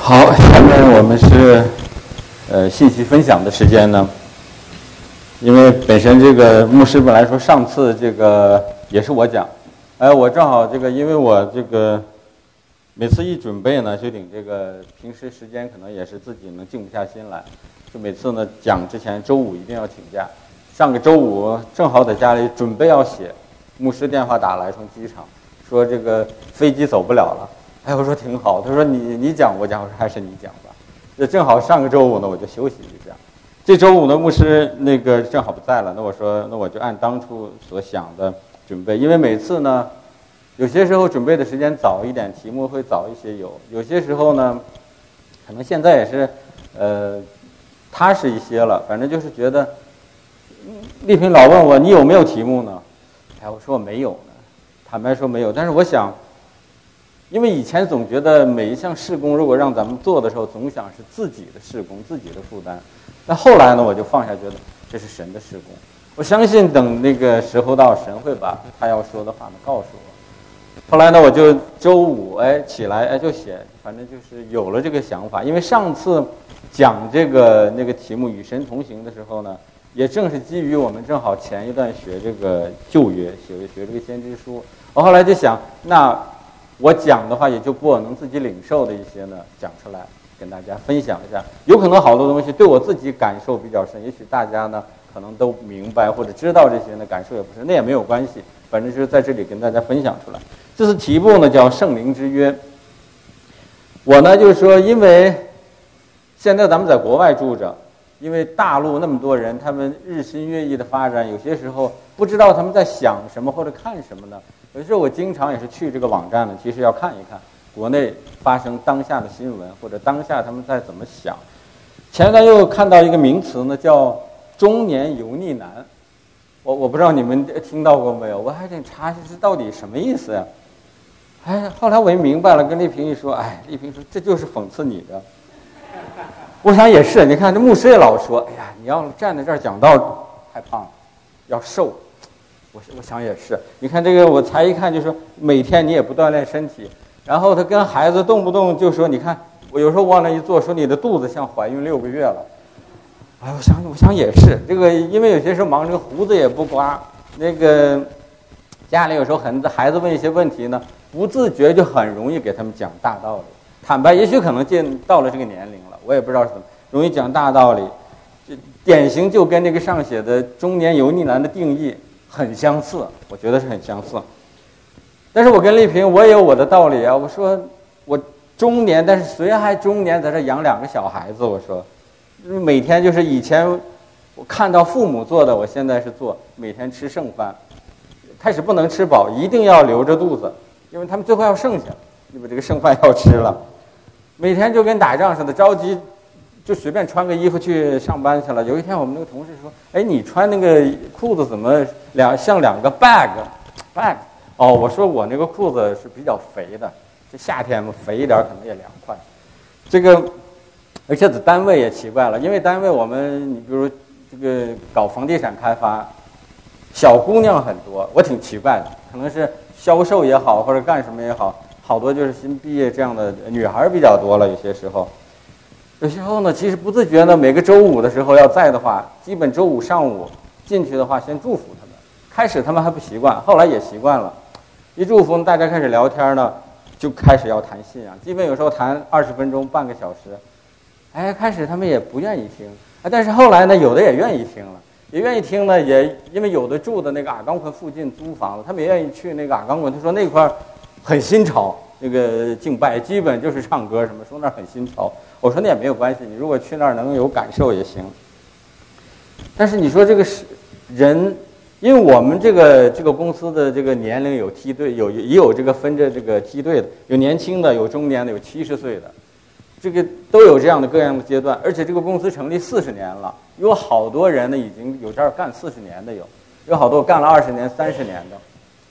好，下面我们是信息分享的时间呢。因为本身这个牧师本来说上次这个也是我讲，我正好这个因为我这个每次一准备呢，就顶这个平时时间可能也是自己能静不下心来，就每次呢讲之前周五一定要请假。上个周五正好在家里准备要写，牧师电话打来从机场说这个飞机走不了了。我说挺好，他说你讲我讲，我说还是你讲吧。这正好上个周五呢我就休息一下，这周五呢牧师那个正好不在了，那我说那我就按当初所想的准备，因为每次呢有些时候准备的时间早一点，题目会早一些，有些时候呢可能现在也是踏实一些了，反正就是觉得丽萍老问我你有没有题目呢？我说我没有呢，坦白说没有，但是我想因为以前总觉得每一项事工如果让咱们做的时候总想是自己的事工，自己的负担，但后来呢我就放下，觉得这是神的事工，我相信等那个时候到，神会把他要说的话呢告诉我。后来呢我就周五起来就写，反正就是有了这个想法。因为上次讲这个那个题目与神同行的时候呢，也正是基于我们正好前一段学这个旧约，学这个先知书，我后来就想，那我讲的话也就不我能自己领受的一些呢讲出来跟大家分享一下，有可能好多东西对我自己感受比较深，也许大家呢可能都明白或者知道这些呢感受也不深，那也没有关系，反正就是在这里跟大家分享出来。这次题目呢叫圣灵之约。我呢就是说，因为现在咱们在国外住着，因为大陆那么多人，他们日新月异的发展，有些时候不知道他们在想什么或者看什么呢。有时候我经常也是去这个网站呢，其实要看一看国内发生当下的新闻，或者当下他们在怎么想。前段又看到一个名词呢，叫中年油腻男，我不知道你们听到过没有，我还得查这到底什么意思呀？后来我就明白了，跟丽萍一说，丽萍说这就是讽刺你的。我想也是，你看这牧师也老说，你要站在这儿讲道太胖了，要瘦。我想也是，你看这个我才一看就说每天你也不锻炼身体，然后他跟孩子动不动就说，你看我有时候往那一坐，说你的肚子像怀孕6个月了。我想也是，这个因为有些时候忙，这个胡子也不刮，那个家里有时候孩子问一些问题呢，不自觉就很容易给他们讲大道理。坦白，也许可能到了这个年龄了，我也不知道是怎么容易讲大道理，就典型就跟这个上写的中年油腻男的定义很相似，我觉得是很相似。但是我跟丽萍我也有我的道理啊，我说我中年，但是虽然还中年，在这养2个小孩子，我说每天就是以前我看到父母做的，我现在是做，每天吃剩饭，开始不能吃饱，一定要留着肚子，因为他们最后要剩下，你把这个剩饭要吃了，每天就跟打仗似的，着急就随便穿个衣服去上班去了。有一天我们那个同事说，你穿那个裤子怎么像2个 bag？ 我说我那个裤子是比较肥的，这夏天嘛肥一点可能也凉快。这个而且在单位也奇怪了，因为单位我们你比如这个搞房地产开发，小姑娘很多，我挺奇怪的，可能是销售也好或者干什么也好，好多就是新毕业这样的女孩比较多了。有些时候呢，其实不自觉呢，每个周五的时候要在的话，基本周五上午进去的话，先祝福他们。开始他们还不习惯，后来也习惯了。一祝福，大家开始聊天呢，就开始要谈信仰，基本有时候谈20分钟、半个小时。开始他们也不愿意听，但是后来呢，有的也愿意听了，也愿意听呢，也因为有的住的那个阿冈昆附近租房子，他们也愿意去那个阿冈昆。他说那块很新潮，那个敬拜基本就是唱歌什么，说那儿很新潮。我说那也没有关系，你如果去那儿能有感受也行。但是你说这个是人，因为我们这个公司的这个年龄有梯队，也有这个分着这个梯队的，有年轻的，有中年的，有70岁的，这个都有这样的各样的阶段。而且这个公司成立40年了，有好多人呢已经有这儿干40年的，有好多干了20年、30年的。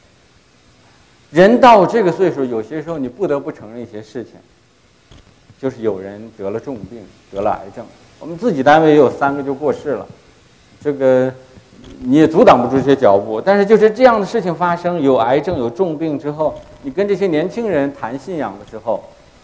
人到这个岁数，有些时候你不得不承认一些事情。就是有人得了重病，得了癌症，我们自己单位也有3个就过世了，这个你也阻挡不住这些脚步。但是就是这样的事情发生，有癌症有重病之后，你跟这些年轻人谈信仰的时候，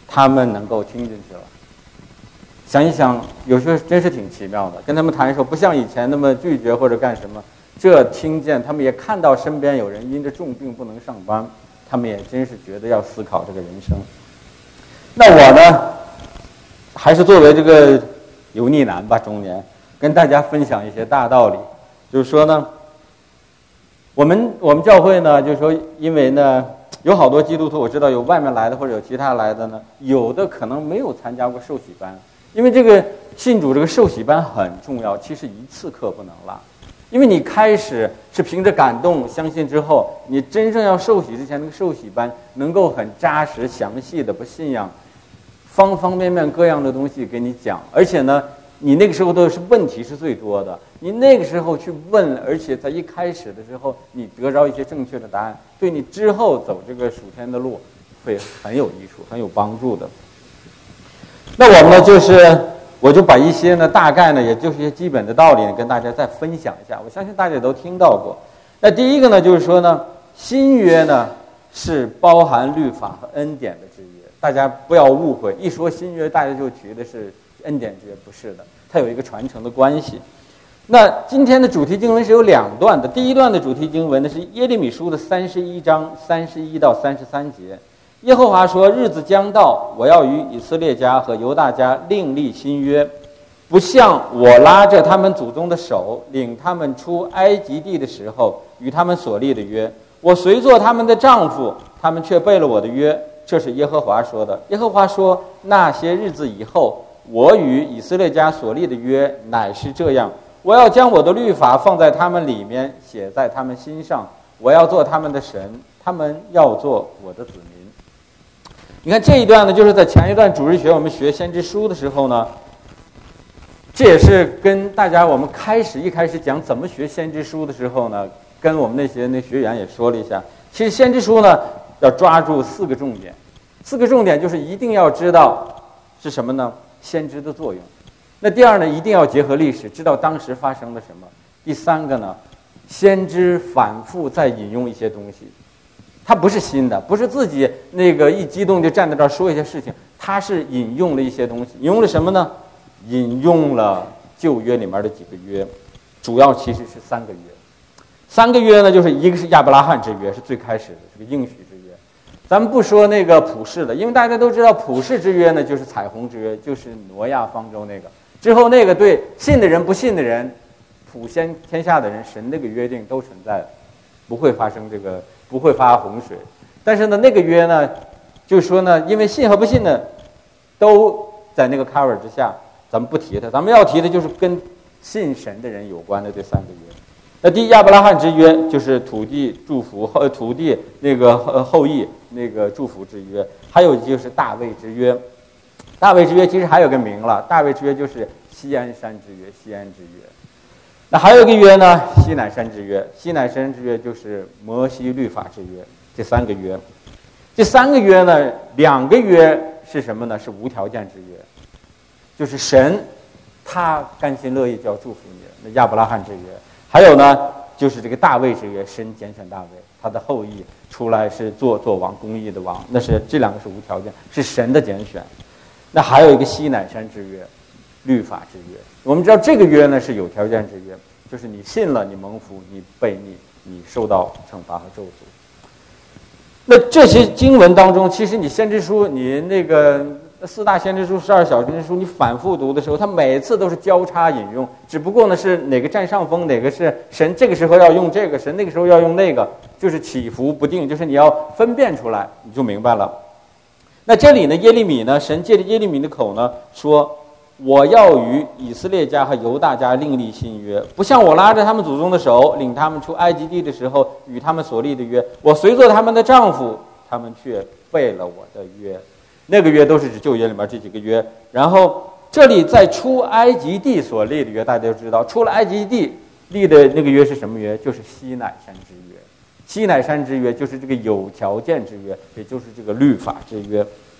他们能够听进去了。想一想，有时候真是挺奇妙的。跟他们谈的时候，不像以前那么拒绝或者干什么，这听见他们也看到身边有人因着重病不能上班，他们也真是觉得要思考这个人生。那我呢，还是作为这个油腻男吧，中年，跟大家分享一些大道理。就是说呢，我们教会呢，就是说，因为呢，有好多基督徒，我知道有外面来的或者有其他来的呢，有的可能没有参加过受洗班，因为这个信主这个受洗班很重要，其实一次课不能落，因为你开始是凭着感动相信之后，你真正要受洗之前，那个受洗班能够很扎实详细的把信仰方方面面各样的东西给你讲，而且呢，你那个时候都是问题是最多的，你那个时候去问，而且在一开始的时候你得着一些正确的答案，对你之后走这个属天的路会很有益处，很有帮助的。那我们呢，我就把一些呢大概呢，也就是一些基本的道理呢，跟大家再分享一下。我相信大家都听到过。那第一个呢，就是说呢，新约呢是包含律法和恩典的之约，大家不要误会，一说新约，大家就觉得是恩典之约，不是的，它有一个传承的关系。那今天的主题经文是有两段的，第一段的主题经文呢是耶利米书的31章31到33节。耶和华说：日子将到，我要与以色列家和犹大家另立新约，不像我拉着他们祖宗的手，领他们出埃及地的时候与他们所立的约。我虽做他们的丈夫，他们却背了我的约。这是耶和华说的。耶和华说：那些日子以后，我与以色列家所立的约乃是这样，我要将我的律法放在他们里面，写在他们心上，我要做他们的神，他们要做我的子民。你看这一段呢，就是在前一段主日学我们学先知书的时候呢，这也是跟大家我们一开始讲怎么学先知书的时候呢，跟我们那些学员也说了一下。其实先知书呢要抓住4个重点，4个重点就是一定要知道是什么呢？先知的作用。那第二呢，一定要结合历史，知道当时发生了什么。第3个呢，先知反复再引用一些东西，他不是新的，不是自己那个一激动就站在这儿说一些事情，他是引用了一些东西。引用了什么呢？引用了旧约里面的几个约，主要其实是3个约。3个约呢，就是一个是亚伯拉罕之约，是最开始的，是个应许之约。咱们不说那个普世的，因为大家都知道普世之约呢就是彩虹之约，就是挪亚方舟那个。之后那个对信的人不信的人，普先天下的人，神那个约定都存在的，不会发生不会发洪水。但是呢，那个约呢，就是说呢，因为信和不信的都在那个 cover 之下，咱们不提它。咱们要提的就是跟信神的人有关的这3个约。那第一，亚伯拉罕之约就是土地祝福土地那个后裔那个祝福之约，还有就是大卫之约。大卫之约其实还有个名了，大卫之约就是锡安山之约，锡安之约。那还有一个约呢，西乃山之约。西乃山之约就是摩西律法之约。这3个约，这3个约呢，2个约是什么呢？是无条件之约，就是神他甘心乐意就要祝福你，那亚伯拉罕之约。还有呢，就是这个大卫之约，神拣选大卫，他的后裔出来是做王，公义的王，那是这2个是无条件，是神的拣选。那还有一个西乃山之约，律法之约。我们知道这个约呢是有条件之约，就是你信了，你蒙福；你悖逆，你受到惩罚和咒诅。那这些经文当中，其实你先知书，你那个4大先知书、12小先知书，你反复读的时候，它每次都是交叉引用，只不过呢是哪个占上风，哪个是神这个时候要用这个，神那个时候要用那个，就是起伏不定，就是你要分辨出来，你就明白了。那这里呢，耶利米呢，神借着耶利米的口呢说，我要与以色列家和犹大家另立新约，不像我拉着他们祖宗的手，领他们出埃及地的时候与他们所立的约，我虽做他们的丈夫，他们却背了我的约。那个约都是指旧约里面这几个约。然后这里在出埃及地所立的约，大家都知道，出了埃及地立的那个约是什么约？就是西乃山之约。西乃山之约就是这个有条件之约，也就是这个律法之约。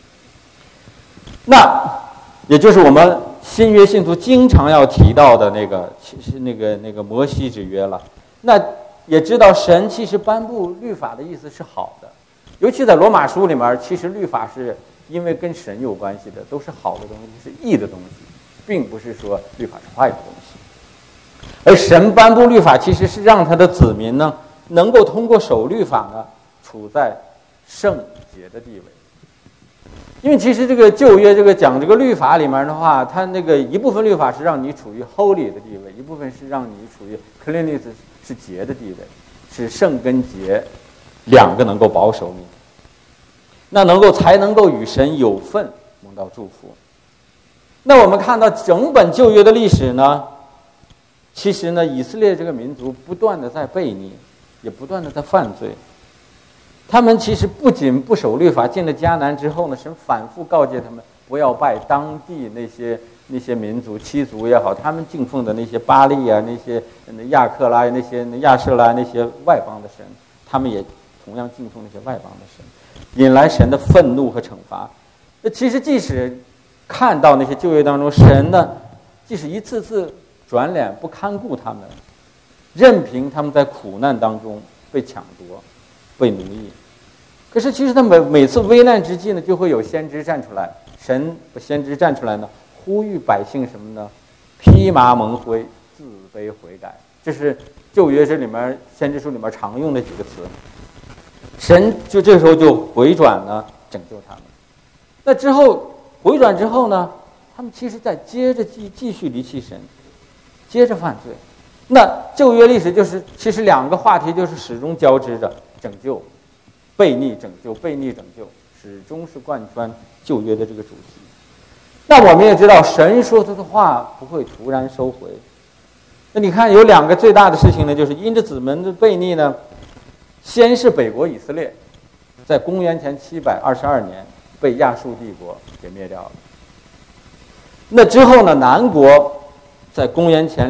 那也就是我们新约信徒经常要提到的那个摩西之约了。那也知道神其实颁布律法的意思是好的，尤其在罗马书里面，其实律法是因为跟神有关系的都是好的东西，是义的东西，并不是说律法是坏的东西。而神颁布律法，其实是让他的子民呢，能够通过守律法呢，处在圣洁的地位。因为其实这个旧约这个讲这个律法里面的话，它那个一部分律法是让你处于 holy 的地位，一部分是让你处于 cleanliness 是洁的地位，是圣跟洁两个能够保守你，那才能够与神有份蒙到祝福。那我们看到整本旧约的历史呢，其实呢，以色列这个民族不断的在悖逆，也不断的在犯罪。他们其实不仅不守律法，进了迦南之后呢，神反复告诫他们不要拜当地那些民族七族也好，他们敬奉的那些巴力啊，那些亚克拉、那些亚舍拉那些外邦的神，他们也同样敬奉那些外邦的神，引来神的愤怒和惩罚。那其实即使看到那些旧约当中，神呢，即使一次次转脸不看顾他们，任凭他们在苦难当中被抢夺、被奴役。可是其实他每次危难之际呢，就会有先知站出来，神先知站出来呢，呼吁百姓什么呢？披麻蒙灰，自卑悔改。这是旧约这里面先知书里面常用的几个词。神就这时候就回转呢，拯救他们。那之后回转之后呢，他们其实在接着继续离弃神，接着犯罪。那旧约历史就是其实两个话题就是始终交织着，拯救、悖逆、拯救、悖逆、拯救，始终是贯穿旧约的这个主题。那我们也知道，神说他的话不会突然收回。那你看有两个最大的事情呢，就是因着子民的悖逆呢，先是北国以色列，在公元前722年被亚述帝国给灭掉了。那之后呢，南国在公元前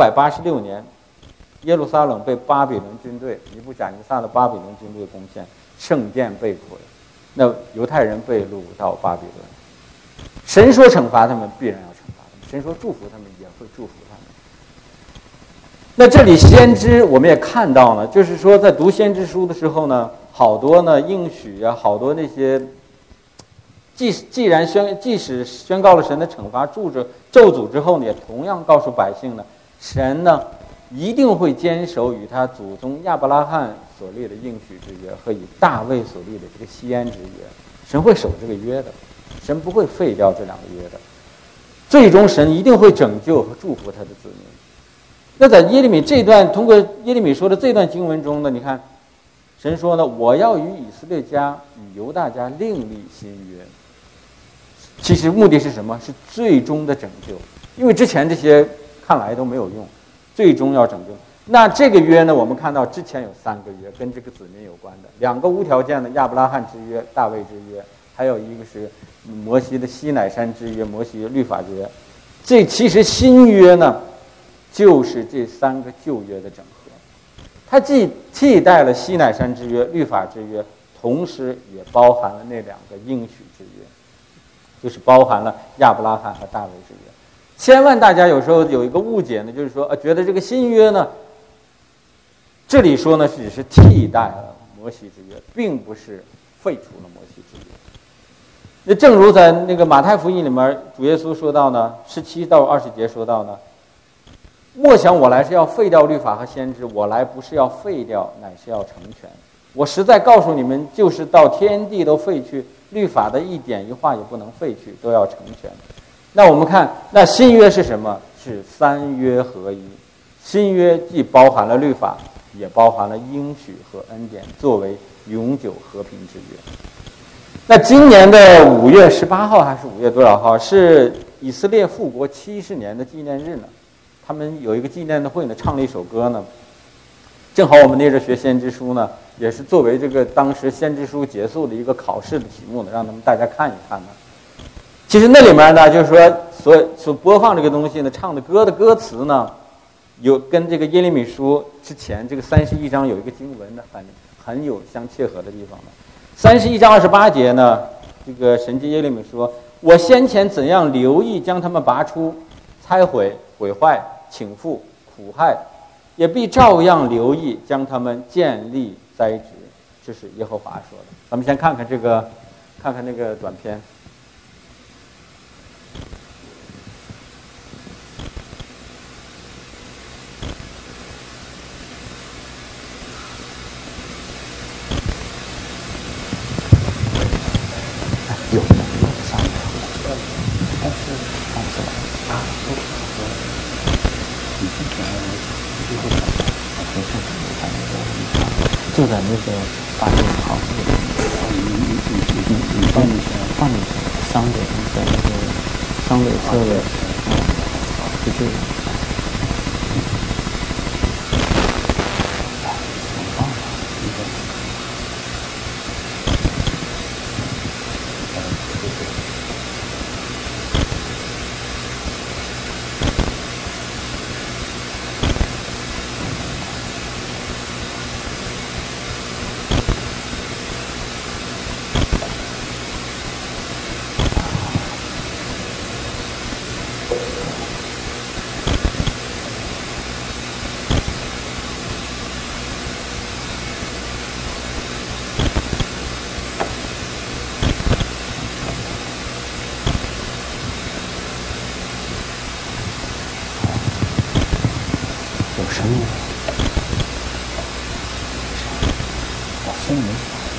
586年，耶路撒冷被巴比伦军队尼布甲尼撒的巴比伦军队攻陷，圣殿被毁，那犹太人被掳到巴比伦。神说惩罚他们，必然要惩罚他们；神说祝福他们，也会祝福他们。那这里先知我们也看到了，就是说在读先知书的时候呢，好多呢应许啊，好多那些即使宣告了神的惩罚咒诅之后呢，也同样告诉百姓呢，神呢一定会坚守与他祖宗亚伯拉罕所立的应许之约和与大卫所立的这个西安之约，神会守这个约的，神不会废掉这两个约的，最终神一定会拯救和祝福他的子民。那在耶利米这段，通过耶利米说的这段经文中呢，你看神说呢，我要与以色列家与犹大家另立新约。其实目的是什么？是最终的拯救，因为之前这些看来都没有用，最终要拯救。那这个约呢，我们看到之前有3个约跟这个子民有关的，2个无条件的亚伯拉罕之约、大卫之约，还有一个是摩西的西乃山之约、摩西律法之约。这其实新约呢，就是这3个旧约的整合，它既替代了西乃山之约、律法之约，同时也包含了那2个应许之约，就是包含了亚伯拉罕和大卫之约。千万大家有时候有一个误解呢，就是说觉得这个新约呢，这里说呢只是替代了摩西之约，并不是废除了摩西之约。那正如在那个马太福音里面，主耶稣说到呢，17到20节说到呢，莫想我来是要废掉律法和先知，我来不是要废掉，乃是要成全。我实在告诉你们，就是到天地都废去，律法的一点一画也不能废去，都要成全。那我们看，那新约是什么？是3约合一。新约既包含了律法，也包含了应许和恩典，作为永久和平之约。那今年的5月18号还是5月多少号，是以色列复国70年的纪念日呢？他们有一个纪念的会呢，唱了一首歌呢。正好我们那阵学先知书呢，也是作为这个当时先知书结束的一个考试的题目呢，让他们大家看一看呢。其实那里面呢，就是说所播放这个东西呢，唱的歌的歌词呢，有跟这个耶利米书之前这个31章有一个经文呢，很有相切合的地方呢。31章28节呢，这个神藉耶利米说：“我先前怎样留意将他们拔出、拆毁、毁坏、倾覆、苦害，也必照样留意将他们建立栽植。”这是耶和华说的。咱们先看看这个看看那个短片。 有上面，但是放出来啊，不符合你之前最后的合适的那个就在那个8月4号那个，你放进去商的在那个商的设备，就这个。生命，我生命。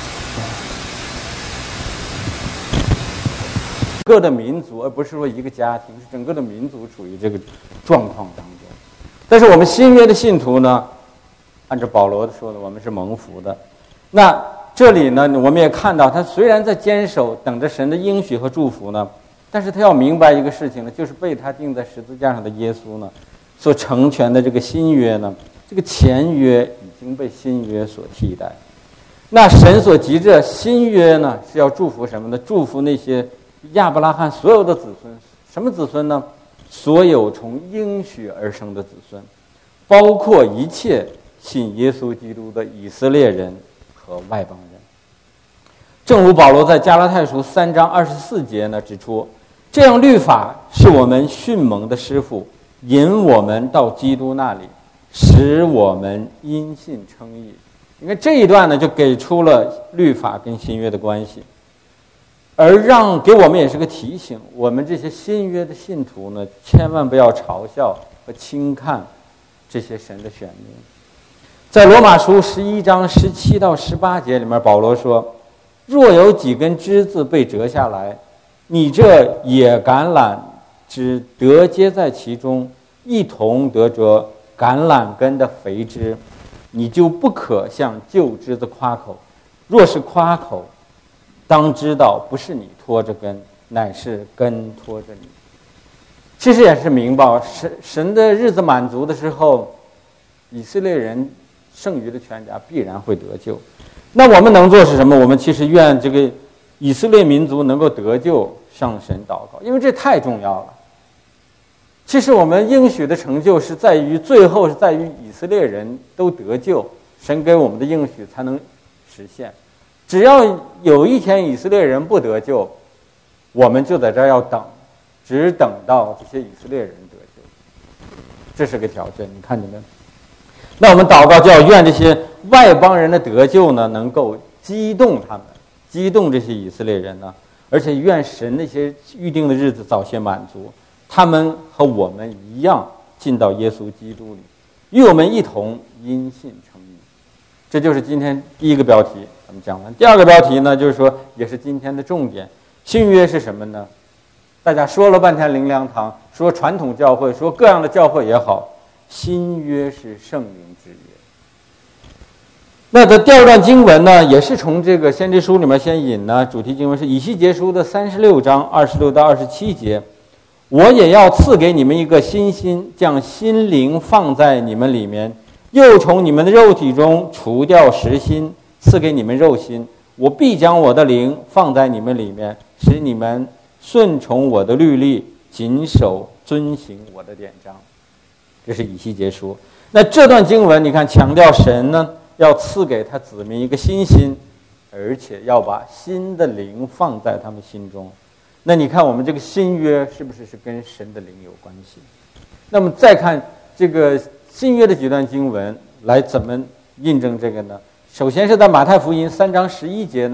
各的民族，而不是说一个家庭，是整个的民族处于这个状况当中。但是我们新约的信徒呢，按照保罗说的，我们是蒙福的。那这里呢，我们也看到，他虽然在坚守，等着神的应许和祝福呢，但是他要明白一个事情呢，就是被他钉在十字架上的耶稣呢，所成全的这个新约呢，这个前约已经被新约所替代。那神所急着新约呢，是要祝福什么呢？祝福那些亚伯拉罕所有的子孙。什么子孙呢？所有从应许而生的子孙，包括一切信耶稣基督的以色列人和外邦人。正如保罗在加拉太书3章24节呢指出，这样律法是我们训蒙的师傅，引我们到基督那里，使我们因信称义。你看这一段呢，就给出了律法跟新约的关系，而给我们也是个提醒，我们这些新约的信徒呢，千万不要嘲笑和轻看这些神的选民。在罗马书11章17到18节里面，保罗说，若有几根枝子被折下来，你这野橄榄枝得接在其中，一同得着橄榄根的肥枝，你就不可向旧枝子夸口。若是夸口，当知道不是你拖着根，乃是根拖着你。其实也是明白，神的日子满足的时候，以色列人剩余的全家必然会得救。那我们能做是什么？我们其实愿这个以色列民族能够得救，向神祷告，因为这太重要了。其实我们应许的成就是在于最后是在于以色列人都得救，神给我们的应许才能实现。只要有一天以色列人不得救，我们就在这儿要等，只等到这些以色列人得救，这是个条件，你看见没？那我们祷告就要愿这些外邦人的得救呢，能够激动他们，激动这些以色列人呢，而且愿神那些预定的日子早些满足，他们和我们一样进到耶稣基督里，与我们一同因信称义。这就是今天第一个标题我们讲完。第二个标题呢，就是说也是今天的重点，新约是什么呢？大家说了半天灵粮堂，说传统教会，说各样的教会也好，新约是圣灵之约。那这第二段经文呢，也是从这个先知书里面先引呢，主题经文是以西结书的36章26到27节。我也要赐给你们一个新心，将心灵放在你们里面，又从你们的肉体中除掉实心，赐给你们肉心。我必将我的灵放在你们里面，使你们顺从我的律例，谨守遵行我的典章。这是以西结书。那这段经文你看强调神呢要赐给他子民一个新心，而且要把新的灵放在他们心中。那你看我们这个新约是不是跟神的灵有关系？那么再看这个新约的几段经文来怎么印证这个呢？首先是在马太福音3章11节呢，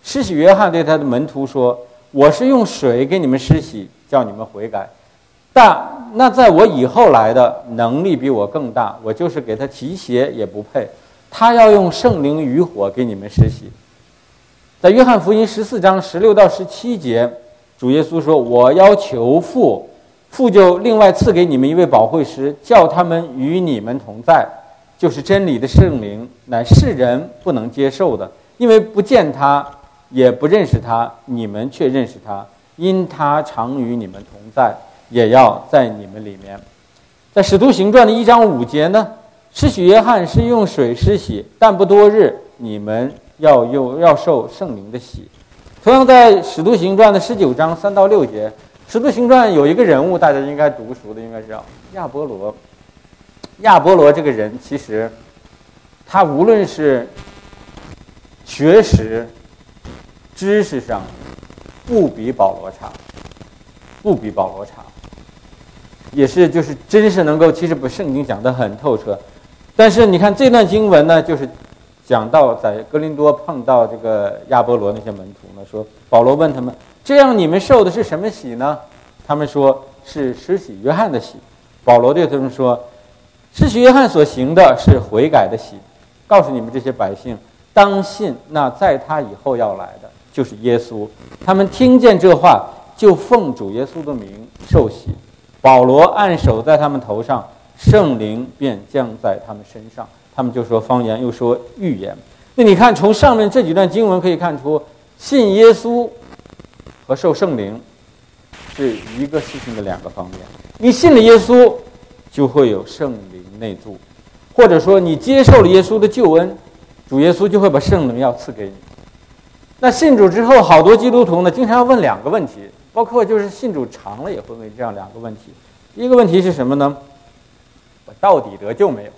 施洗约翰对他的门徒说：“我是用水给你们施洗，叫你们悔改。但那在我以后来的能力比我更大，我就是给他提鞋也不配。他要用圣灵与火给你们施洗。”在约翰福音14章16到17节，主耶稣说：“我要求父，父就另外赐给你们一位保惠师，叫他们与你们同在，就是真理的圣灵，乃世人不能接受的，因为不见他，也不认识他，你们却认识他，因他常与你们同在，也要在你们里面。”在使徒行传的1章5节呢，施洗约翰是用水施洗，但不多日，你们要受圣灵的洗。同样在使徒行传的19章3到6节，使徒行传有一个人物大家应该读熟的，应该是亚波罗。亚波罗这个人其实他无论是学识知识上不比保罗差，也是就是真是能够，其实把圣经讲得很透彻。但是你看这段经文呢，就是讲到在哥林多碰到这个亚波罗那些门徒呢，说保罗问他们：“这样你们受的是什么洗呢？”他们说是施洗约翰的洗。保罗对他们说：“施洗约翰所行的是悔改的洗，告诉你们这些百姓，当信那在他以后要来的就是耶稣。”他们听见这话，就奉主耶稣的名受洗。保罗按手在他们头上，圣灵便降在他们身上，他们就说方言，又说预言。那你看，从上面这几段经文可以看出，信耶稣和受圣灵是一个事情的两个方面。你信了耶稣，就会有圣灵内住，或者说你接受了耶稣的救恩，主耶稣就会把圣灵要赐给你。那信主之后，好多基督徒呢，经常要问两个问题，包括就是信主长了也会问这样两个问题。一个问题是什么呢？我到底得救没有？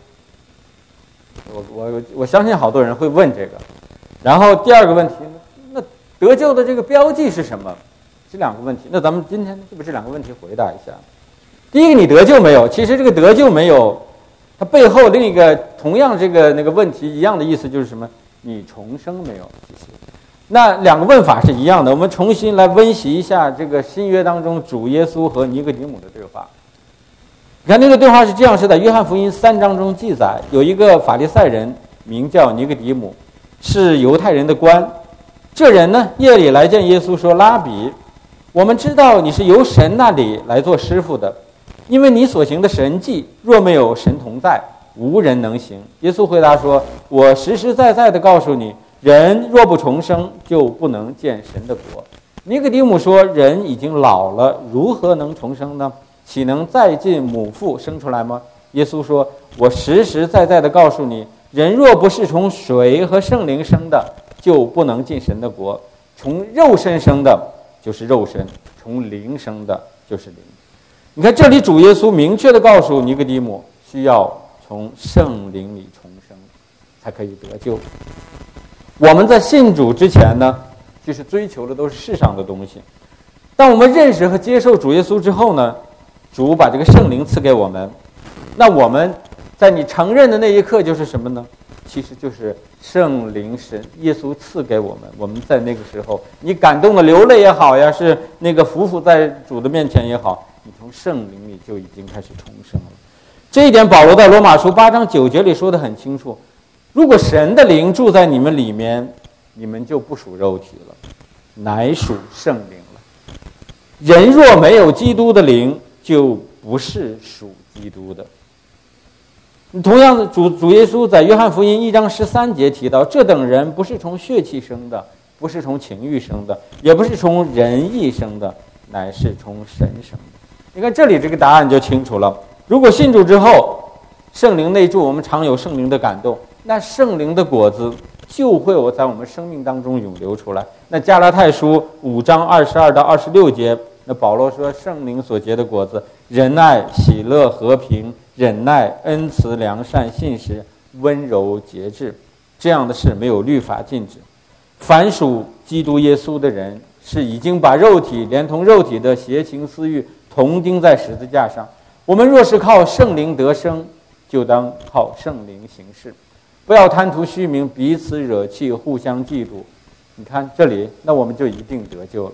我相信好多人会问这个。然后第二个问题呢，那得救的这个标记是什么？这两个问题，那咱们今天就把这两个问题回答一下。第一个，你得救没有？其实这个得救没有，它背后另一个同样那个问题一样的意思就是什么？你重生没有？其实那两个问法是一样的。我们重新来温习一下这个新约当中主耶稣和尼哥底母的对话。你看那个对话是这样，是在约翰福音3章中记载，有一个法利赛人名叫尼哥底母，是犹太人的官。这人呢，夜里来见耶稣说：“拉比，我们知道你是由神那里来做师傅的，因为你所行的神迹，若没有神同在，无人能行。”耶稣回答说：“我实实在在的告诉你，人若不重生，就不能见神的国。”尼哥底母说：“人已经老了，如何能重生呢？岂能再进母腹生出来吗？”耶稣说：“我实实在在的告诉你，人若不是从水和圣灵生的，就不能进神的国。从肉身生的就是肉身，从灵生的就是灵。”你看这里主耶稣明确的告诉尼哥底母，需要从圣灵里重生才可以得救。我们在信主之前呢，就是追求的都是世上的东西。当我们认识和接受主耶稣之后呢，主把这个圣灵赐给我们，那我们在你承认的那一刻就是什么呢？其实就是圣灵神耶稣赐给我们。我们在那个时候，你感动的流泪也好呀，是那个匍匐在主的面前也好，你从圣灵里就已经开始重生了。这一点保罗在罗马书8章9节里说得很清楚，如果神的灵住在你们里面，你们就不属肉体了，乃属圣灵了。人若没有基督的灵，就不是属基督的。同样的，主耶稣在约翰福音1章13节提到，这等人不是从血气生的，不是从情欲生的，也不是从人意生的，乃是从神生的。你看这里这个答案就清楚了。如果信主之后，圣灵内住，我们常有圣灵的感动，那圣灵的果子就会在我们生命当中涌流出来。那加拉太书5章22到26节，那保罗说，圣灵所结的果子，仁爱、喜乐、和平、忍耐、恩慈、良善、信实、温柔、节制，这样的事没有律法禁止。凡属基督耶稣的人，是已经把肉体连同肉体的邪情私欲同钉在十字架上。我们若是靠圣灵得生，就当靠圣灵行事，不要贪图虚名，彼此惹气，互相嫉妒。 你看这里，那我们就一定得救了。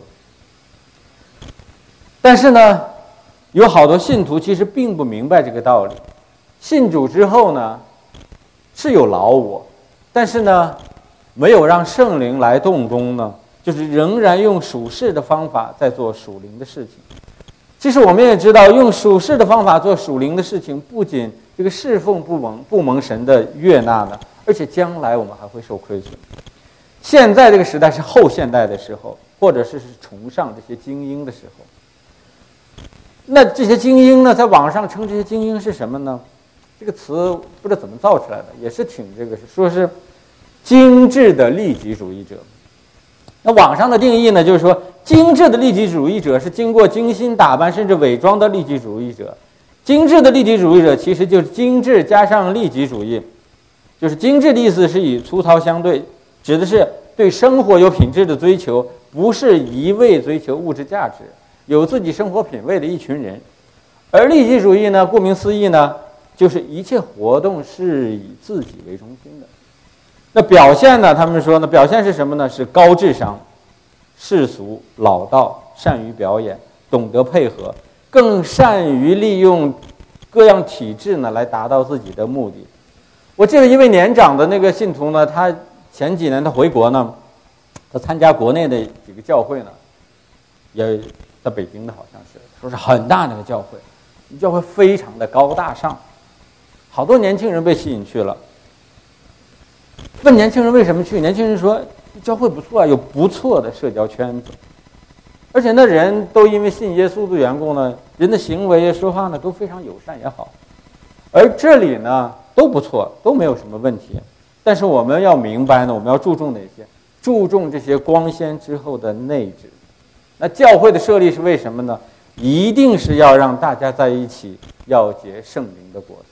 但是呢，有好多信徒其实并不明白这个道理。信主之后呢，是有老我，但是呢，没有让圣灵来动工呢，就是仍然用属世的方法在做属灵的事情。其实我们也知道，用属世的方法做属灵的事情，不仅这个侍奉不蒙神的悦纳呢，而且将来我们还会受亏损。现在这个时代是后现代的时候，或者是崇尚这些精英的时候。那这些精英呢，在网上称这些精英是什么呢？这个词不知道怎么造出来的，也是挺说是精致的利己主义者。那网上的定义呢，就是说精致的利己主义者是经过精心打扮甚至伪装的利己主义者。精致的利己主义者其实就是精致加上利己主义，就是精致的意思是与粗糙相对，指的是对生活有品质的追求，不是一味追求物质价值，有自己生活品味的一群人。而利己主义呢，顾名思义呢，就是一切活动是以自己为中心的。那表现呢，他们说呢，表现是什么呢？是高智商、世俗、老道，善于表演，懂得配合，更善于利用各样体制呢来达到自己的目的。我记得一位年长的那个信徒呢，他前几年他回国呢，他参加国内的几个教会呢，也在北京的，好像是说是很大那个教会，教会非常的高大上，好多年轻人被吸引去了。问年轻人为什么去，年轻人说教会不错啊，有不错的社交圈子，而且那人都因为信耶稣的缘故呢，人的行为说话呢都非常友善也好，而这里呢都不错，都没有什么问题。但是我们要明白呢，我们要注重哪些？注重这些光鲜之后的内质。那教会的设立是为什么呢？一定是要让大家在一起，要结圣灵的果子。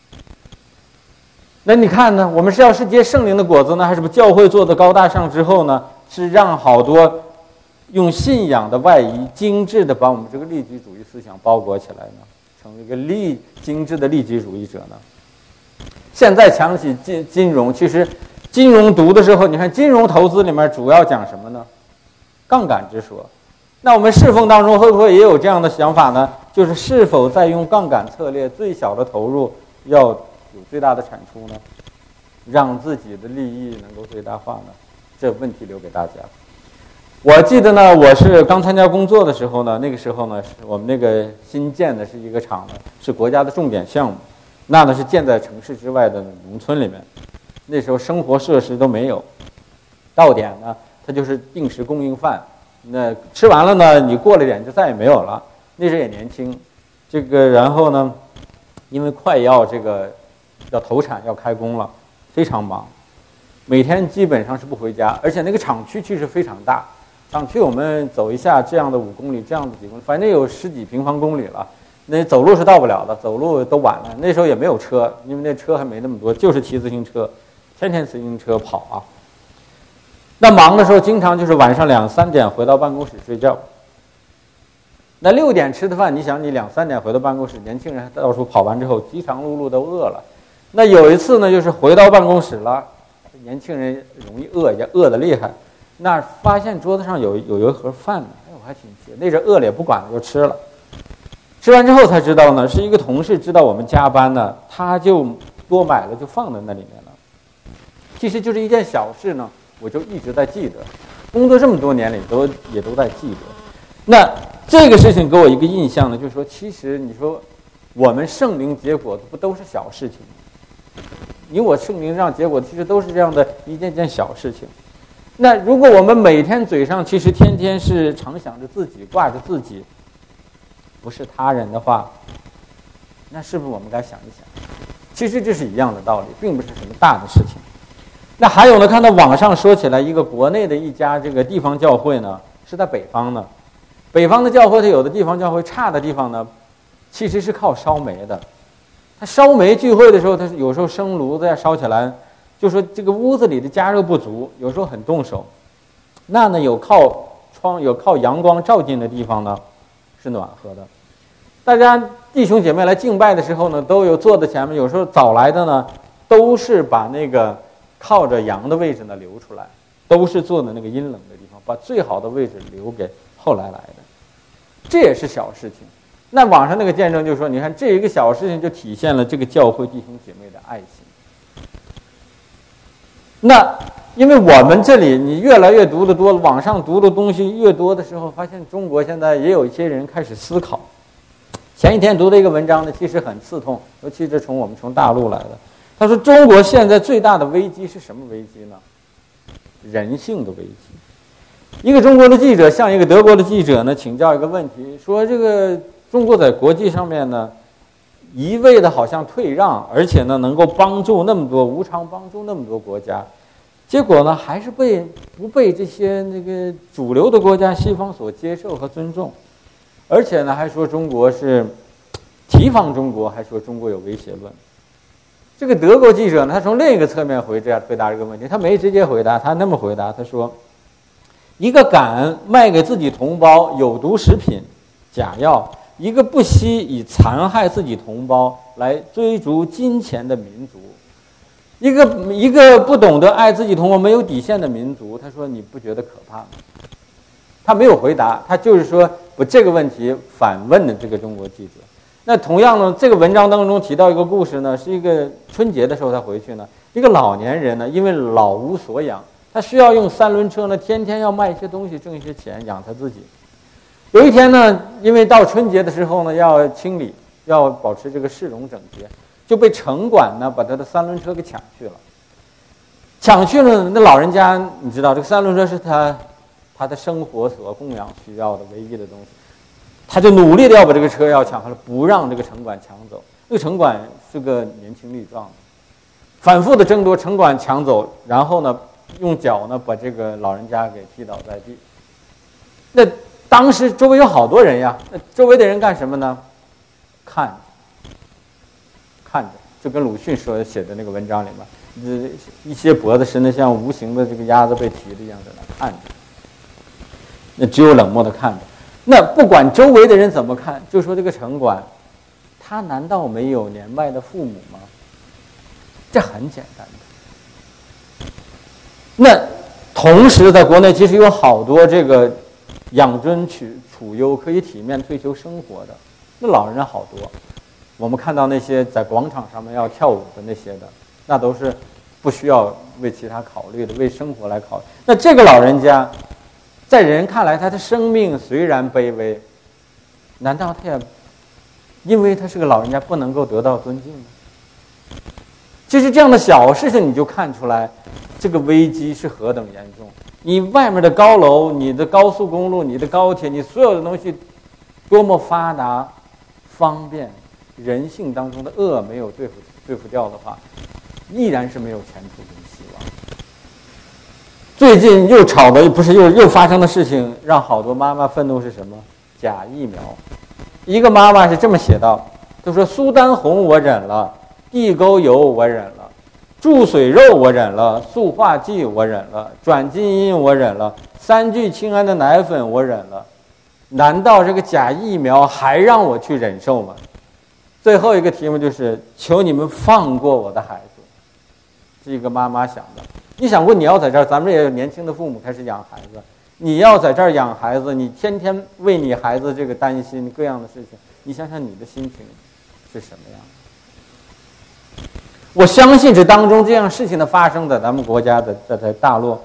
那你看呢？我们是要是结圣灵的果子呢，还是把教会做的高大上之后呢，是让好多用信仰的外衣精致的把我们这个利己主义思想包裹起来呢，成为一个精致的利己主义者呢？现在讲起金融，其实金融读的时候，你看金融投资里面主要讲什么呢？杠杆之说。那我们侍奉当中会不会也有这样的想法呢？就是是否在用杠杆策略，最小的投入要有最大的产出呢？让自己的利益能够最大化呢？这问题留给大家。我记得呢，我是刚参加工作的时候呢，那个时候呢，是我们那个新建的是一个厂呢，是国家的重点项目。那呢是建在城市之外的农村里面，那时候生活设施都没有，到点呢，它就是定时供应饭，那吃完了呢，你过了点就再也没有了。那时候也年轻，然后呢，因为快要要投产要开工了，非常忙，每天基本上是不回家，而且那个厂区其实非常大，厂区我们走一下这样的5公里，这样的几公里，反正有10几平方公里了。那走路是到不了的，走路都晚了。那时候也没有车，因为那车还没那么多，就是骑自行车，天天自行车跑啊。那忙的时候，经常就是晚上2、3点回到办公室睡觉。那6点吃的饭，你想你2、3点回到办公室，年轻人到处跑完之后，饥肠辘辘都饿了。那有一次呢，就是回到办公室了，年轻人容易饿，也饿得厉害。那发现桌子上有一盒饭呢，我还挺奇，那阵饿了也不管了，就吃了。吃完之后才知道呢，是一个同事知道我们加班呢，他就多买了，就放在那里面了。其实就是一件小事呢，我就一直在记得，工作这么多年里也都在记得。那这个事情给我一个印象呢，就是说，其实你说我们圣灵结果不都是小事情吗？你我圣灵上结果其实都是这样的一件件小事情。那如果我们每天嘴上其实天天是常想着自己，挂着自己，不是他人的话，那是不是我们该想一想？其实这是一样的道理，并不是什么大的事情。那还有呢，看到网上说起来，一个国内的一家地方教会呢，是在北方呢。北方的教会，它有的地方教会差的地方呢，其实是靠烧煤的。他烧煤聚会的时候，他有时候生炉子呀烧起来，就说这个屋子里的加热不足，有时候很动手。那呢，有靠窗、有靠阳光照进的地方呢，是暖和的。大家弟兄姐妹来敬拜的时候呢，都有坐在前面，有时候早来的呢，都是把那个靠着阳的位置呢留出来， 都是坐在那个阴冷的地方，把最好的位置留给后来来的。这也是小事情。那网上那个见证就说，你看这一个小事情就体现了这个教会弟兄姐妹的爱心。那因为我们这里你越来越读得多，网上读的东西越多的时候，发现中国现在也有一些人开始思考。前一天读的一个文章呢，其实很刺痛，尤其是我们从大陆来的。他说中国现在最大的危机是什么危机呢？人性的危机。一个中国的记者向一个德国的记者呢请教一个问题，说这个中国在国际上面呢一味的好像退让，而且呢能够帮助那么多无偿帮助那么多国家，结果呢还是不被这些那个主流的国家西方所接受和尊重，而且呢还说中国是提防中国，还说中国有威胁论。这个德国记者呢他从另一个侧面回答这个问题，他没直接回答，他那么回答，他说一个敢卖给自己同胞有毒食品假药，一个不惜以残害自己同胞来追逐金钱的民族，一个不懂得爱自己同胞没有底线的民族，他说你不觉得可怕吗？他没有回答，他就是说我这个问题反问的这个中国记者。那同样呢，这个文章当中提到一个故事呢，是一个春节的时候他回去呢，一个老年人呢因为老无所养，他需要用3轮车呢，天天要卖一些东西挣一些钱养他自己。有一天呢，因为到春节的时候呢要清理，要保持这个市容整洁，就被城管呢把他的3轮车给抢去了。抢去了，那老人家你知道，这个3轮车是他的生活所供养需要的唯一的东西，他就努力的要把这个车要抢回来，不让这个城管抢走。这个城管是个年轻力壮的，反复的争夺，城管抢走，然后呢用脚呢把这个老人家给踢倒在地。那当时周围有好多人呀，那周围的人干什么呢？看着，就跟鲁迅写的那个文章里面，一些脖子伸得像无形的这个鸭子被提的一样，在那看着。那只有冷漠的看着。那不管周围的人怎么看，就说这个城管，他难道没有年迈的父母吗？这很简单的。那同时在国内其实有好多这个养尊处优可以体面退休生活的，那老人好多。我们看到那些在广场上面要跳舞的那些的，那都是不需要为其他考虑的，为生活来考虑。那这个老人家在人看来他的生命虽然卑微，难道他也因为他是个老人家不能够得到尊敬吗？就是这样的小事情你就看出来这个危机是何等严重。你外面的高楼，你的高速公路，你的高铁，你所有的东西多么发达方便，人性当中的恶没有对付掉的话，依然是没有前途跟希望。最近又吵的不是又发生的事情，让好多妈妈愤怒是什么？假疫苗。一个妈妈是这么写道，她说苏丹红我忍了，地沟油我忍了，注水肉我忍了，塑化剂我忍了，转基因我忍了，3聚氰胺的奶粉我忍了，难道这个假疫苗还让我去忍受吗？最后一个题目就是求你们放过我的孩子。是一个妈妈想的。你想过你要在这儿，咱们也有年轻的父母开始养孩子，你要在这儿养孩子，你天天为你孩子这个担心各样的事情，你想想你的心情是什么样的？我相信这当中这样事情的发生在咱们国家的在大陆，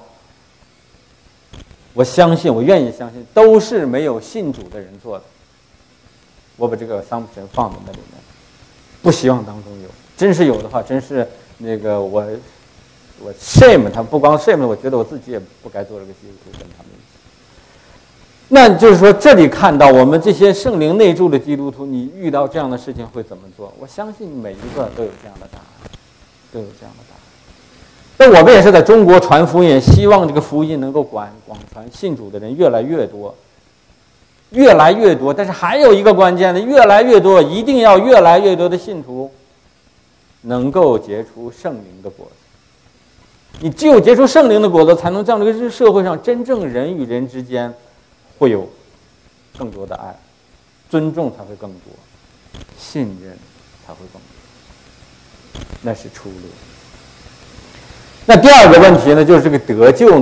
我相信，我愿意相信，都是没有信主的人做的。我把这个assumption放在那里面，不希望当中有，真是有的话，真是那个我 shame 他，不光 shame， 我觉得我自己也不该做这个基督徒跟他们一起。那就是说，这里看到我们这些圣灵内住的基督徒，你遇到这样的事情会怎么做？我相信每一个都有这样的答案，都有这样的答案。那我们也是在中国传福音，希望这个福音能够广传，信主的人越来越多，越来越多。但是还有一个关键的，越来越多，一定要越来越多的信徒能够结出圣灵的果子。你只有结出圣灵的果子，才能让这个社会上真正人与人之间会有更多的爱，尊重才会更多，信任才会更多，那是出路。那第二个问题呢，就是这个得救呢，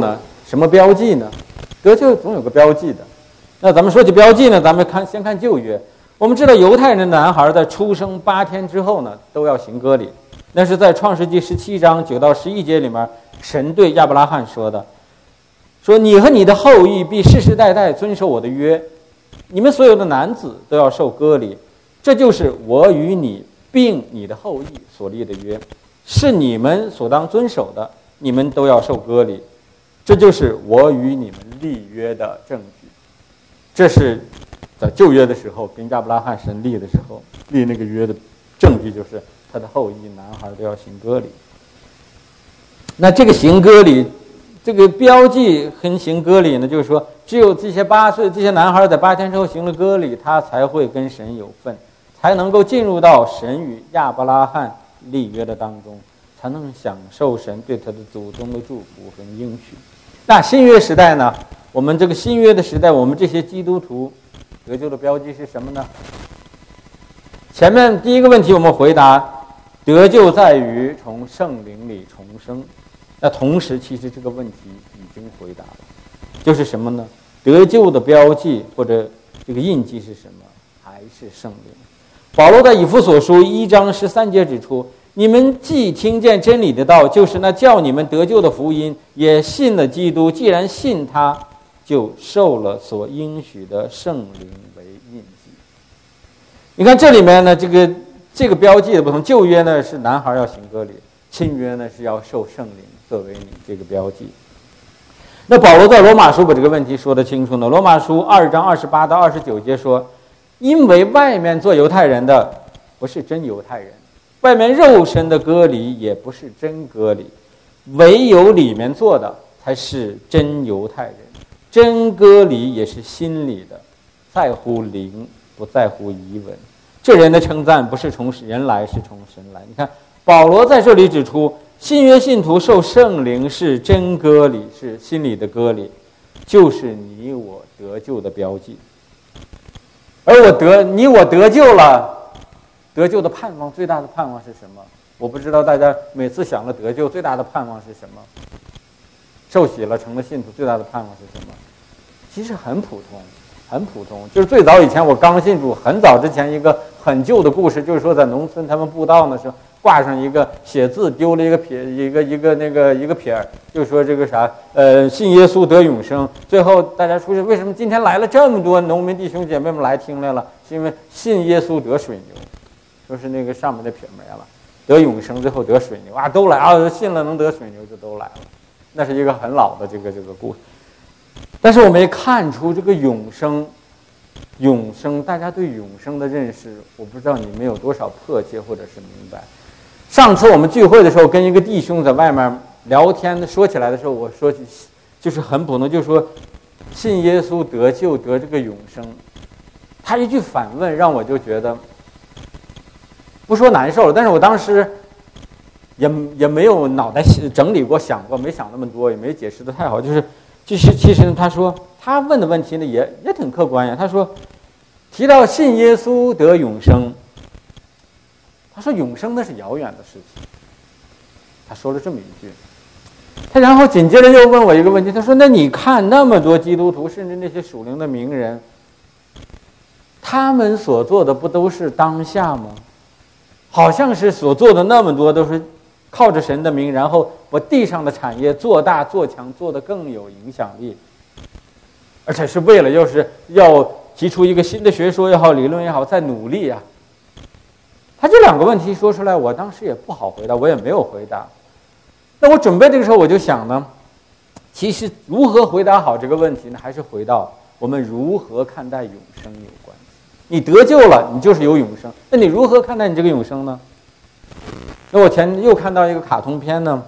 什么标记呢？得救总有个标记的。那咱们说起标记呢，咱们先看旧约。我们知道犹太人的男孩在出生8天之后呢，都要行割礼。那是在创世纪17章9到11节里面，神对亚伯拉罕说的，说你和你的后裔必世世代代遵守我的约，你们所有的男子都要受割礼，这就是我与你并你的后裔所立的约，是你们所当遵守的，你们都要受割礼，这就是我与你们立约的证据。这是在旧约的时候跟亚伯拉罕神立的时候立那个约的证据，就是他的后裔男孩都要行割礼。那这个行割礼，这个标记跟行割礼呢，就是说只有这些8岁这些男孩在8天之后行了割礼，他才会跟神有份，才能够进入到神与亚伯拉罕立约的当中，才能享受神对他的祖宗的祝福和应许。那新约时代呢，我们这个新约的时代，我们这些基督徒得救的标记是什么呢？前面第一个问题我们回答，得救在于从圣灵里重生。那同时其实这个问题已经回答了，就是什么呢？得救的标记或者这个印记是什么？还是圣灵。保罗在以弗所书1章13节指出，你们既听见真理的道，就是那叫你们得救的福音，也信了基督，既然信他，就受了所应许的圣灵为印记。你看这里面呢，这个标记的不同，旧约呢是男孩要行割礼，新约呢是要受圣灵作为你这个标记。那保罗在罗马书把这个问题说得清楚呢，罗马书2章28到29节说，因为外面做犹太人的不是真犹太人，外面肉身的割礼也不是真割礼，唯有里面做的才是真犹太人。真割礼也是心里的，在乎灵，不在乎仪文。这人的称赞不是从人来，是从神来。你看保罗在这里指出，新约信徒受圣灵是真割礼，是心里的割礼，就是你我得救的标记。而你我得救了，得救的盼望，最大的盼望是什么？我不知道大家每次想了得救最大的盼望是什么，受洗了成了信徒最大的盼望是什么？其实很普通，很普通。就是最早以前我刚信主，很早之前一个很旧的故事，就是说在农村他们布道的时候，挂上一个写字丢了一个撇，一个撇儿，就说这个啥信耶稣得永生。最后大家说为什么今天来了这么多农民弟兄姐妹们来听来了，是因为信耶稣得水牛，说是那个上面的撇没了，得永生最后得水牛啊，都来啊，信了能得水牛就都来了。那是一个很老的这个故事。但是我们也看出这个永生，大家对永生的认识，我不知道你们有多少迫切或者是明白。上次我们聚会的时候，跟一个弟兄在外面聊天说起来的时候，我说就是很普通，就说信耶稣得救得这个永生，他一句反问让我就觉得不说难受了，但是我当时也没有脑袋整理过想过，没想那么多，也没解释得太好，就是其实他说他问的问题呢也挺客观呀。他说提到信耶稣得永生，他说永生那是遥远的事情，他说了这么一句。他然后紧接着又问我一个问题，他说那你看那么多基督徒甚至那些属灵的名人，他们所做的不都是当下吗？好像是所做的那么多都是靠着神的名，然后把地上的产业做大做强，做得更有影响力，而且是为了要提出一个新的学说也好，理论也好，在努力啊。他这两个问题说出来，我当时也不好回答，我也没有回答。那我准备这个时候我就想呢，其实如何回答好这个问题呢，还是回到我们如何看待永生有关系。你得救了，你就是有永生，那你如何看待你这个永生呢？那我又看到一个卡通片呢，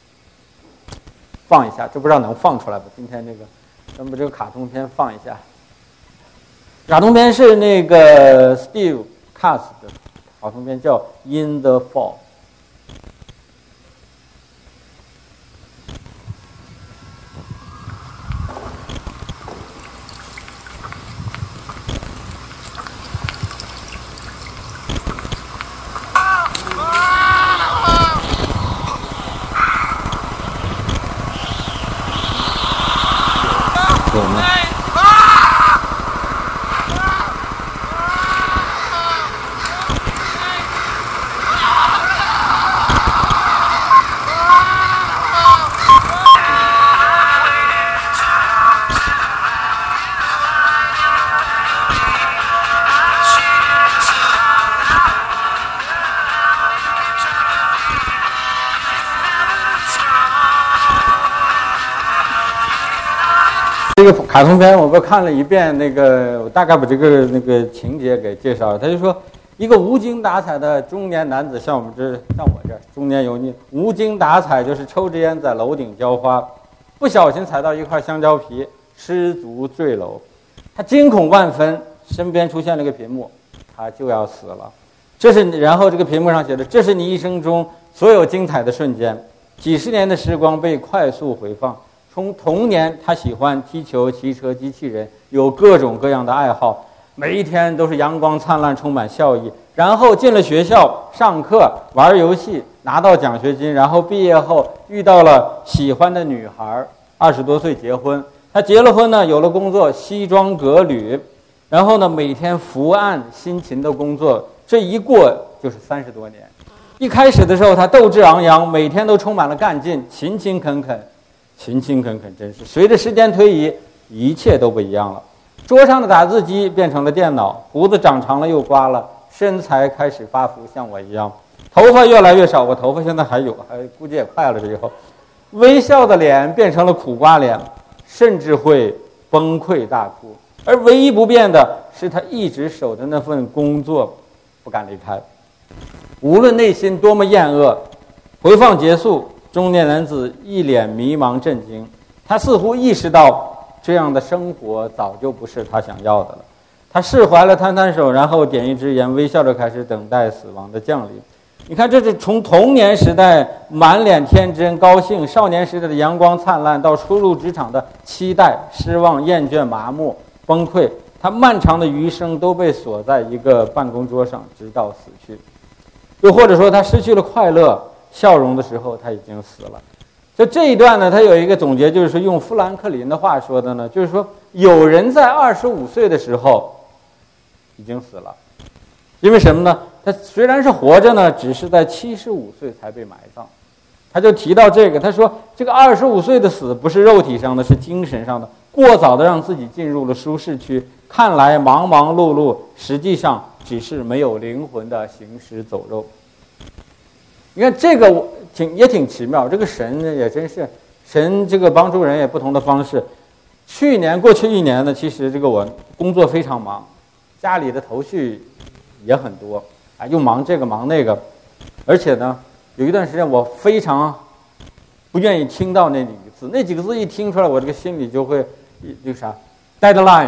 放一下，这不知道能放出来不？今天咱们这个卡通片放一下。卡通片是那个 Steve Katz 的卡通片，叫《In the Fall》。 这个卡通片我不看了一遍，我大概把这个情节给介绍了。他就说，一个无精打采的中年男子，像我这中年油腻，无精打采就是抽着烟在楼顶浇花，不小心踩到一块香蕉皮，失足坠楼。他惊恐万分，身边出现了一个屏幕，他就要死了。然后这个屏幕上写的，这是你一生中所有精彩的瞬间，几十年的时光被快速回放。从童年，他喜欢踢球、骑车、机器人，有各种各样的爱好，每一天都是阳光灿烂，充满笑意。然后进了学校，上课、玩游戏，拿到奖学金。然后毕业后遇到了喜欢的女孩，20多岁结婚。他结了婚呢，有了工作，西装革履。然后呢，每天伏案辛勤的工作，这一过就是30多年。一开始的时候，他斗志昂扬，每天都充满了干劲，勤勤恳恳，真是。随着时间推移，一切都不一样了。桌上的打字机变成了电脑，胡子长长了又刮了，身材开始发福，像我一样。头发越来越少，我头发现在还有，估计也快了。这以后，微笑的脸变成了苦瓜脸，甚至会崩溃大哭。而唯一不变的是，他一直守着那份工作，不敢离开。无论内心多么厌恶，回放结束，中年男子一脸迷茫震惊，他似乎意识到这样的生活早就不是他想要的了。他释怀了，摊摊手，然后点一支烟，微笑着开始等待死亡的降临。你看，这是从童年时代满脸天真高兴，少年时代的阳光灿烂，到初入职场的期待、失望、厌倦、麻木、崩溃，他漫长的余生都被锁在一个办公桌上，直到死去。又或者说，他失去了快乐笑容的时候，他已经死了。就这一段呢，他有一个总结，就是说用富兰克林的话说的呢，就是说有人在25岁的时候已经死了，因为什么呢？他虽然是活着呢，只是在75岁才被埋葬。他就提到这个，他说这个25岁的死不是肉体上的，是精神上的，过早的让自己进入了舒适区，看来忙忙碌碌，实际上只是没有灵魂的行尸走肉。你看这个也挺奇妙，这个神呢也真是神，这个帮助人也不同的方式。过去1年呢，其实这个我工作非常忙，家里的头绪也很多啊，又忙这个忙那个，而且呢，有一段时间我非常不愿意听到那几个字，那几个字一听出来，我这个心里就会deadline。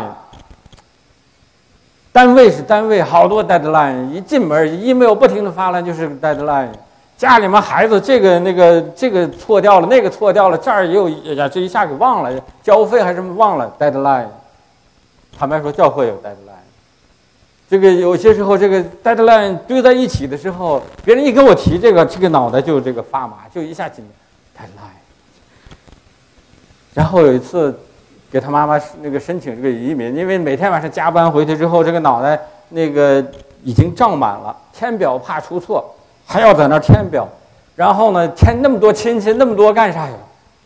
单位是单位，好多 deadline， 一进门 email 不停的发来就是 deadline。家里面孩子这个错掉了，那个错掉了，这儿也有呀，这一下给忘了，交费还是忘了 deadline。坦白说，教会有 deadline。这个有些时候，这个 deadline 堆在一起的时候，别人一跟我提这个脑袋就发麻，就一下紧 deadline。然后有一次给他妈妈申请这个移民，因为每天晚上加班回去之后，这个脑袋已经胀满了，填表怕出错。还要在那填表，然后呢填那么多亲戚那么多干啥呀？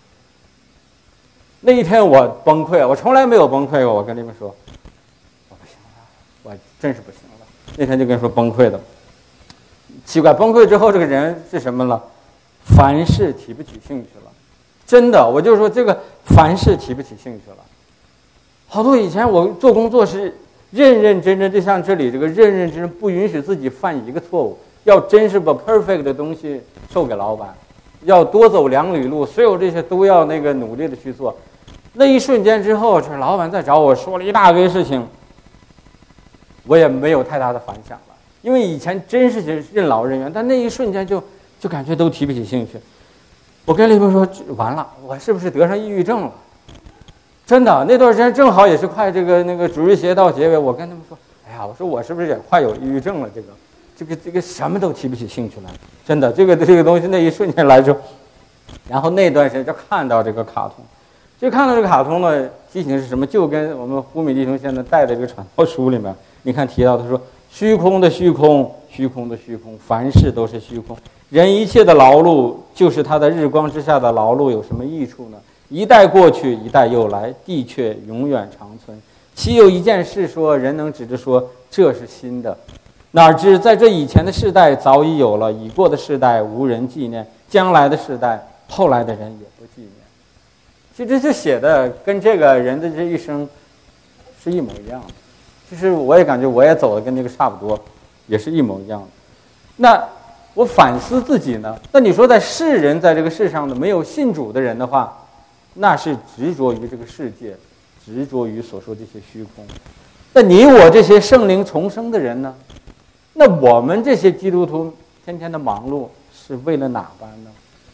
那一天我崩溃了，我从来没有崩溃过。我跟你们说，我不行了，我真是不行了。那天就跟你说崩溃的，奇怪，崩溃之后这个人是什么了？凡事提不起兴趣了，真的，我就说这个凡事提不起兴趣了。好多以前我做工作是认认真真，就像这里这个认认真真，不允许自己犯一个错误。要真是把 perfect 的东西售给老板，要多走2里路，所有这些都要努力的去做。那一瞬间之后，这老板再找我说了一大堆事情，我也没有太大的反响了，因为以前真是任劳任怨，但那一瞬间就感觉都提不起兴趣。我跟李鹏说，完了，我是不是得上抑郁症了？真的，那段时间正好也是快主日学到结尾，我跟他们说，哎呀，我说我是不是也快有抑郁症了？这个什么都提不起兴趣来，真的，这个东西那一瞬间来说，然后那段时间就看到这个卡通，呢，激情是什么？就跟我们胡米弟兄现在带的这个传道书里面，你看提到他说，虚空的虚空，虚空的虚空，凡事都是虚空。人一切的劳碌，就是他在日光之下的劳碌，有什么益处呢？一代过去，一代又来，地却永远长存。岂有一件事说人能指着说这是新的？哪知在这以前的世代早已有了，已过的世代无人纪念，将来的世代后来的人也不纪念。 其实就写的跟这个人的这一生是一模一样的。其实我也感觉我也走的跟这个差不多，也是一模一样的。那我反思自己呢？那你说在世人在这个世上的没有信主的人的话，那是执着于这个世界，执着于所说这些虚空。那你我这些圣灵重生的人呢？那我们这些基督徒天天的忙碌是为了哪般呢？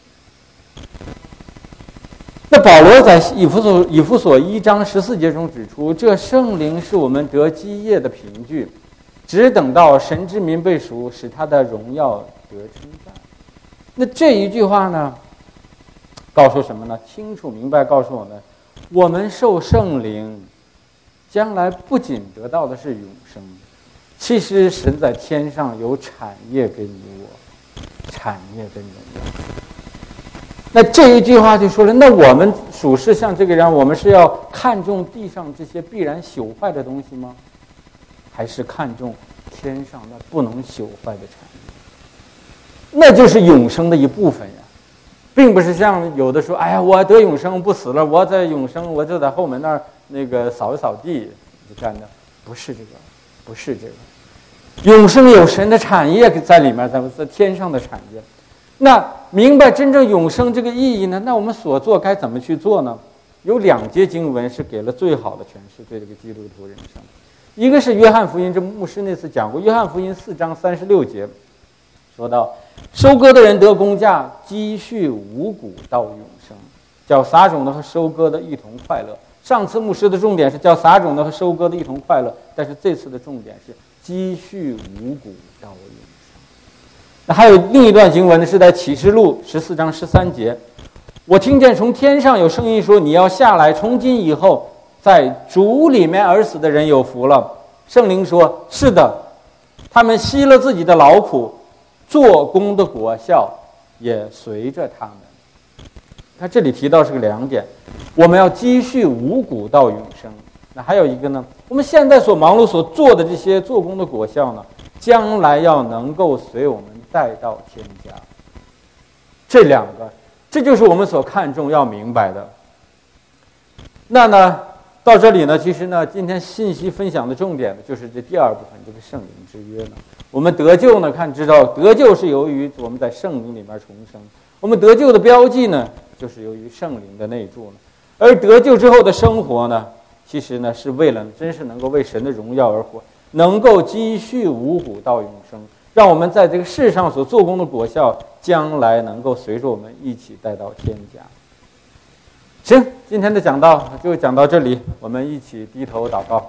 那保罗在以弗所1章14节中指出，这圣灵是我们得基业的凭据，只等到神之民被赎，使他的荣耀得称赞。那这一句话呢，告诉什么呢？清楚明白告诉我们，我们受圣灵将来不仅得到的是永生，其实神在天上有产业给你我，产业跟荣耀。那这一句话就说了，那我们属世像这个人，我们是要看重地上这些必然朽坏的东西吗？还是看重天上那不能朽坏的产业？那就是永生的一部分呀，并不是像有的说，哎呀，我得永生不死了，我在永生我就在后门那儿那个扫一扫地就干的，不是这个，不是这个。永生有神的产业在里面，在天上的产业。那明白真正永生这个意义呢？那我们所做该怎么去做呢？有2节经文是给了最好的诠释对这个基督徒人生。一个是约翰福音，这牧师那次讲过，约翰福音4章36节说到，收割的人得工价，积蓄五谷到永生，叫撒种的和收割的一同快乐。上次牧师的重点是叫撒种的和收割的一同快乐，但是这次的重点是积蓄五谷到永生。那还有另一段经文呢，是在启示录14章13节，我听见从天上有声音说，你要下来，从今以后在主里面而死的人有福了。圣灵说，是的，他们息了自己的劳苦，做工的果效也随着他们。他这里提到是个2点，我们要积蓄五谷到永生。那还有一个呢，我们现在所忙碌所做的这些做工的果效呢，将来要能够随我们带到天家。这2个，这就是我们所看重要明白的。那呢，到这里呢，其实呢，今天信息分享的重点呢，就是这第2部分，这个圣灵之约呢。我们得救呢，知道得救是由于我们在圣灵里面重生。我们得救的标记呢，就是由于圣灵的内住呢。而得救之后的生活呢，其实呢，是为了真是能够为神的荣耀而活，能够积蓄五谷到永生，让我们在这个世上所做工的果效，将来能够随着我们一起带到天家。行，今天的讲道就讲到这里，我们一起低头祷告。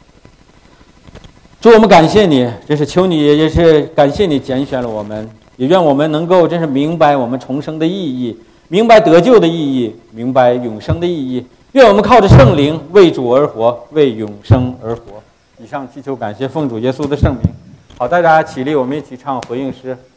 主，我们感谢你，真是求你，也是感谢你拣选了我们，也愿我们能够真是明白我们重生的意义，明白得救的意义，明白永生的意义。愿我们靠着圣灵为主而活，为永生而活。以上祈求感谢奉主耶稣的圣名。好，大家起立，我们一起唱回应诗。